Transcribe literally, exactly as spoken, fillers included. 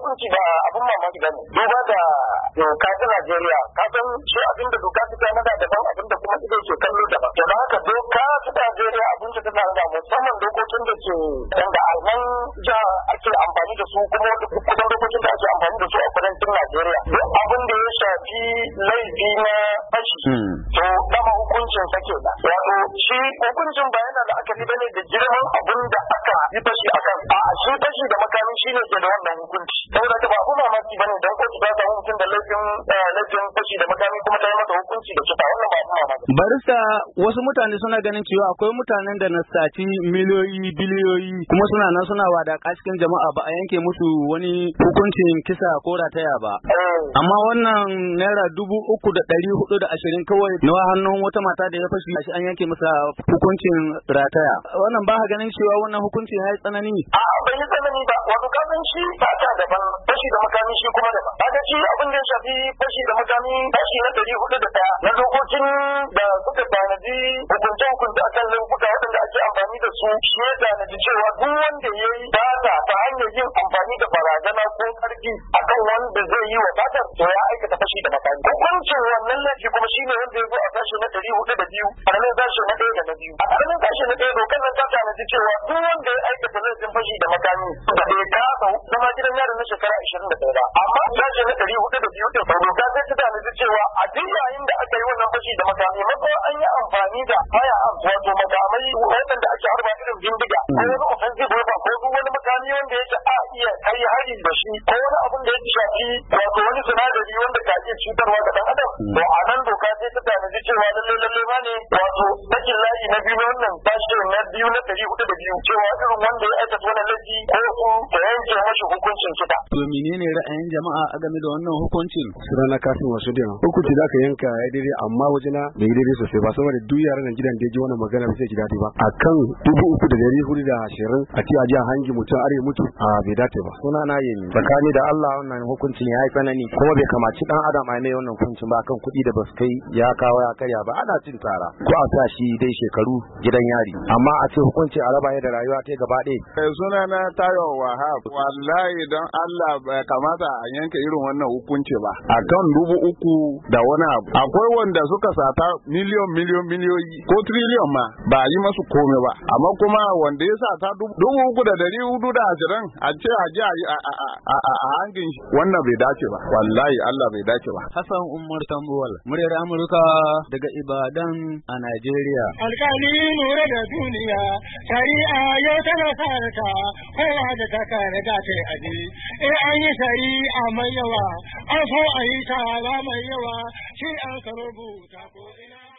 hukunci ba abin mamaki bane duba da doka ta Najeriya ka san shi abinda doka ta tanada daban abinda kuma ido ke kallo daban to haka doka ta Najeriya abin da ta tanada musamman dokokin da ke wanda a nan ja ake amfani da su kuma kusan dokokin da ake amfani da su a kudancin Najeriya duk abin da ya shafi laifi na fashi to dama hukuncin sa kenan wato shi hukuncin ba yana da akali bane da girman abin da aka yi fashi akan a shi fashi da makami shine ke da wannan hukunci saboda ta ba abu mamaki bane dan kotu ta samu mutum da laifin laifin fashi da makami kuma ta yi masa hukunci da kisa wannan ba abu mamaki. Barista wasu mutane suna ganin cewa akwai mutanen da na saci miliyoyi biliyoyi kuma suna nan suna wadaƙa cikin jama'a ba a yanke musu wani hukuncin kisa ko rataya ba. Amma wannan naira dubu uku da ɗari hudu da ashirin kawai na hannun wata mata da ya fashi shi an yanke masa hukuncin rataya. Wannan ba ka ganin cewa wannan hukuncin ya yi tsanani? A bai yi tsanani ba wato kasan shi ba ta daban fashi da makami shi kuma daban. Kaga shi abin da ya shafi fashi da makami fashi na ɗari hudu da ɗaya na dokokin da suka tanadi hukunce-hukunce akan laifuka waɗanda ake amfani da su shi ya tanadi cewa duk wanda ya yi bata ta hanyar yin amfani da barazana ko ƙarfi akan wanda zai yi wa fatar to ya aikata fashi da makami. Hukuncin wannan laifi kuma shi ne wanda ya zo a sashi na ɗari hudu da biyu a ranar sashi na ɗaya da na biyu. A ranar sashi na ɗaya dokar nan ta tanadi cewa duk wanda ya aikata laifin fashi da makami da bai kasa zama gidan yaro na shekara ashirin da ɗaya ba. Amma sashi na ɗari hudu da biyu ɗin doka sai ta tanadi cewa a duk yayin da aka yi wannan fashi da makami mako an yi amfani da haya wato makamai waɗanda ake harba irin bindiga ko wani offensive weapon ko duk wani makami wanda yake a iya kai hari da shi ko wani abin da ya shafi wato wani sinadari wanda ka iya cutarwa ga ɗan adam to a nan doka sai ta tanadi cewa lalle lalle ma ne wato sakin layi na biyu na wannan sashi na biyu na ɗari hudu da biyu cewa irin wanda ya aikata wannan laifi ko su ta yanke mashi hukuncin kisa. To menene ra'ayin jama'a a game da wannan hukuncin? Sunana Kasim Wasudiyan. Hukunci da aka yanka ya daidai amma wajena bai yi daidai sosai ba saboda duk yaran nan gidan da ya ji wannan magana ba sai ji daɗi ba. Akan dubu uku da dari hudu da ashirin a ce a ji a hangi mutum are mutu a bai dace ba. Sunana Yemi. Tsakani da Allah wannan hukuncin ya yi tsanani kuma bai kamaci dan adam a mai wannan hukuncin ba akan kuɗi da basu kai ya kawo ya karya ba ana cin tara ko a sa shi dai shekaru gidan yari amma a ce hukunci a raba da rayuwa ta gaba ɗaya. Sunana Tayo Wahab. Wallahi don Allah bai kamata a yanke irin wannan hukunci ba. Akan dubu uku da wani abu. Akwai wanda suka sata miliyon miliyon miliyoyi ko triliyon ma ba yi masu kome ba. Amma kuma wanda ya sata dubu uku da dari hudu da ashirin a ce a ji a hangin wannan bai dace ba. Wallahi Allah bai dace ba. Hassan Umar Tambuwal, muryar Amurka daga Ibadan a Najeriya. Alƙali lura da duniya, shari'a yau tana sarata, kowa da ta kare da ta aji. In an yi shari'a mai yawa, an so a yi tara mai yawa, shi an ka rubuta ko ina.